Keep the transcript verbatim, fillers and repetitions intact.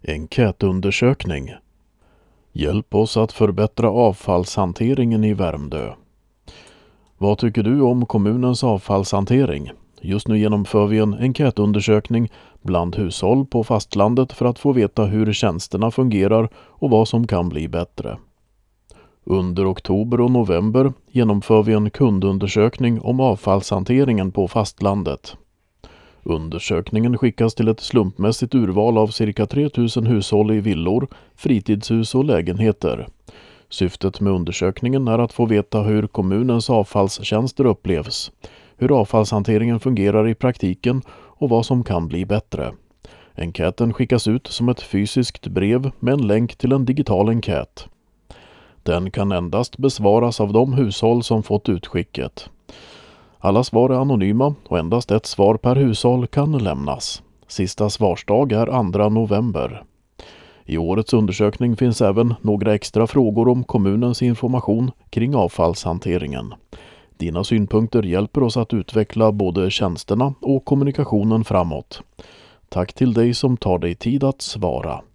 Enkätundersökning. Hjälp oss att förbättra avfallshanteringen i Värmdö. Vad tycker du om kommunens avfallshantering? Just nu genomför vi en enkätundersökning bland hushåll på fastlandet för att få veta hur tjänsterna fungerar och vad som kan bli bättre. Under oktober och november genomför vi en kundundersökning om avfallshanteringen på fastlandet. Undersökningen skickas till ett slumpmässigt urval av cirka tre tusen hushåll i villor, fritidshus och lägenheter. Syftet med undersökningen är att få veta hur kommunens avfallstjänster upplevs, hur avfallshanteringen fungerar i praktiken och vad som kan bli bättre. Enkäten skickas ut som ett fysiskt brev med en länk till en digital enkät. Den kan endast besvaras av de hushåll som fått utskicket. Alla svar är anonyma och endast ett svar per hushåll kan lämnas. Sista svarsdag är andra november. I årets undersökning finns även några extra frågor om kommunens information kring avfallshanteringen. Dina synpunkter hjälper oss att utveckla både tjänsterna och kommunikationen framåt. Tack till dig som tar dig tid att svara.